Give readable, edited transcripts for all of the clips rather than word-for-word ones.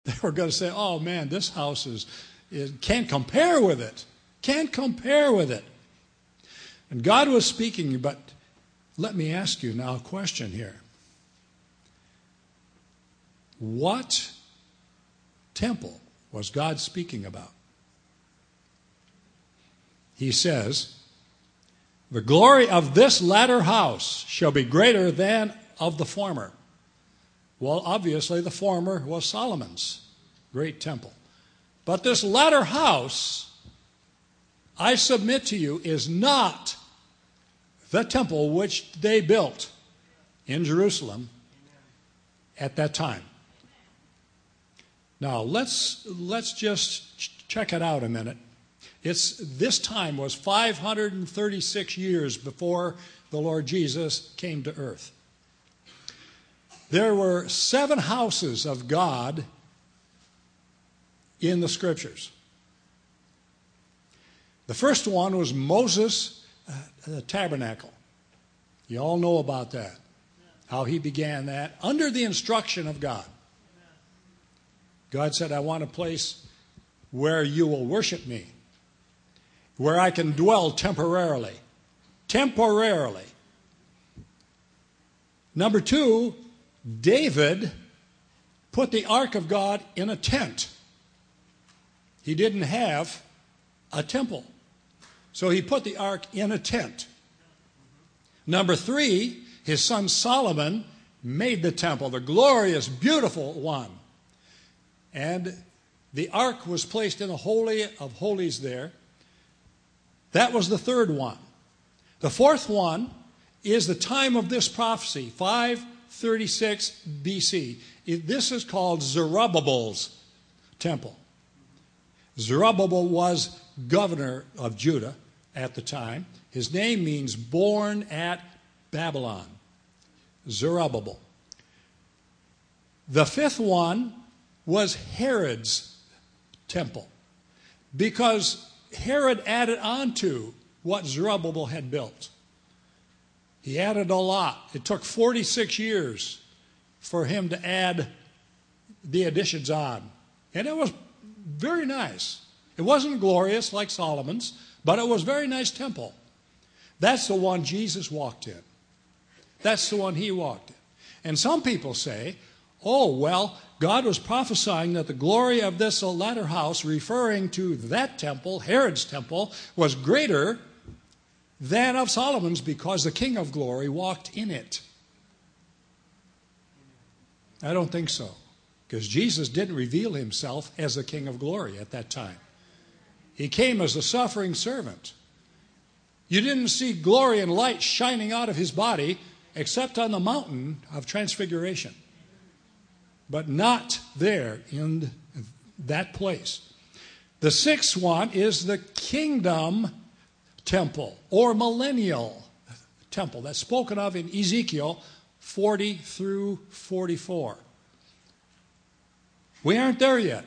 They were going to say, oh man, this house can't compare with it. Can't compare with it. And God was speaking, but let me ask you now a question here. What temple was God speaking about? He says, the glory of this latter house shall be greater than of the former. Well, obviously the former was Solomon's great temple. But this latter house, I submit to you, is not the temple which they built in Jerusalem at that time. Now, let's just check it out a minute. This time was 536 years before the Lord Jesus came to earth. There were 7 houses of God in the Scriptures. The first one was Moses' tabernacle. You all know about that, how he began that under the instruction of God. God said, I want a place where you will worship me, where I can dwell temporarily. Temporarily. Number 2, David put the ark of God in a tent. He didn't have a temple, so he put the ark in a tent. Number 3, his son Solomon made the temple, the glorious, beautiful one. And the ark was placed in the Holy of Holies there. That was the third one. The fourth one is the time of this prophecy, 536 BC. This is called Zerubbabel's temple. Zerubbabel was governor of Judah at the time. His name means born at Babylon. Zerubbabel. The fifth one was Herod's temple, because Herod added on to what Zerubbabel had built. He added a lot. It took 46 years for him to add the additions on. And it was very nice. It wasn't glorious like Solomon's, but it was a very nice temple. That's the one Jesus walked in. That's the one he walked in. And some people say, oh, well, God was prophesying that the glory of this latter house, referring to that temple, Herod's temple, was greater than of Solomon's because the King of Glory walked in it. I don't think so, because Jesus didn't reveal himself as the King of Glory at that time. He came as a suffering servant. You didn't see glory and light shining out of his body except on the mountain of transfiguration, but not there in that place. The sixth one is the kingdom temple or millennial temple that's spoken of in Ezekiel 40 through 44. We aren't there yet.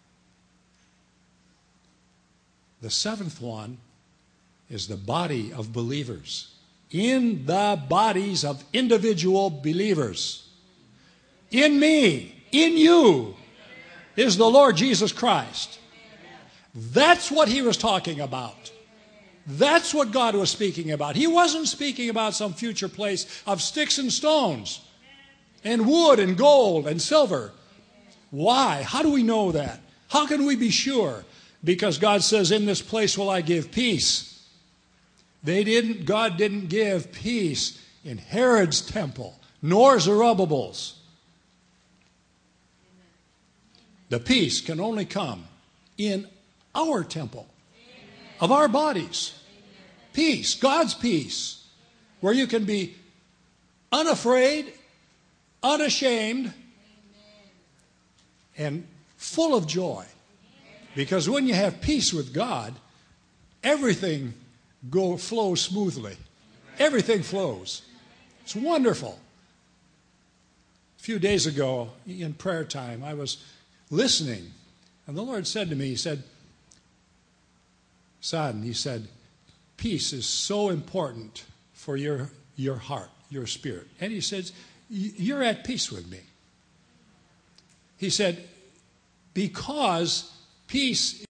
The seventh one is the body of believers, in the bodies of individual believers. In me, in you, is the Lord Jesus Christ. That's what he was talking about. That's what God was speaking about. He wasn't speaking about some future place of sticks and stones and wood and gold and silver. Why? How do we know that? How can we be sure? Because God says, in this place will I give peace. God didn't give peace in Herod's temple, nor Zerubbabel's. The peace can only come in our temple of our bodies. Peace, God's peace, where you can be unafraid, unashamed, and full of joy. Because when you have peace with God, everything flows smoothly. Everything flows. It's wonderful. A few days ago in prayer time, I was listening, and the Lord said to me, he said, son, he said, peace is so important for your heart, your spirit. And he says, you're at peace with me. He said, because peace